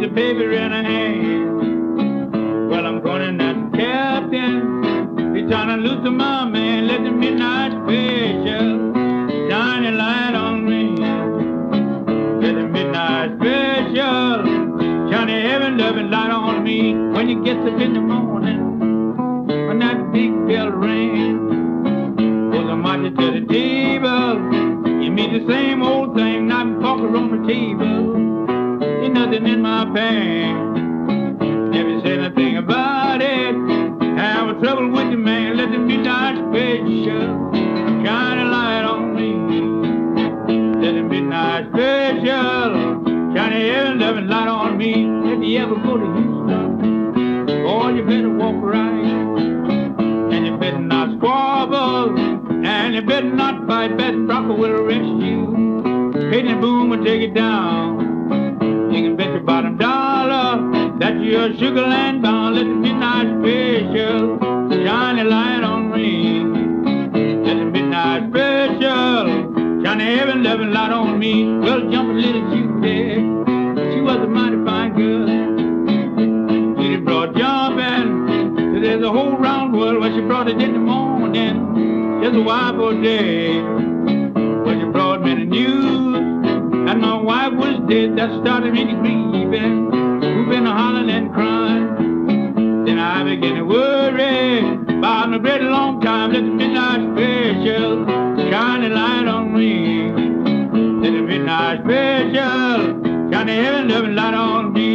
the paper in her hand. Well, I'm going as a captain. He's trying to loosen my man. Let the midnight special shine a light on me. Let the midnight special shine a heaven loving light on me. When you get up in the morning, when that big bell rings, goes a marching to the table. You meet the same old thing, not poker on the table. Ain't nothing in my pants. Never said nothing about it. Have a trouble with the man. Let the midnight special shine a light on me. Let the midnight special shine a heaven loving light on me. If you ever go to Houston, boy, you better walk right. And you better not squabble. And you better not fight. Beth Brocker will arrest you. Payne and Boom will take it down. You can bet your bottom dollar that you're Sugar Land bound. Let the midnight special shine a light on me. Let the midnight special shine a heaven loving light on me. Well, jumping little Judy, she was a mighty fine girl. She brought jumping, so there's a whole round world. When she brought it in the morning, there's a wife all day. When she brought me the news and my wife was dead, that started me to grieving, whooping, hollering and crying. Then I began to worry about a great long time. Let the midnight special shine a light on me. Let the midnight special shine a heaven loving light on me.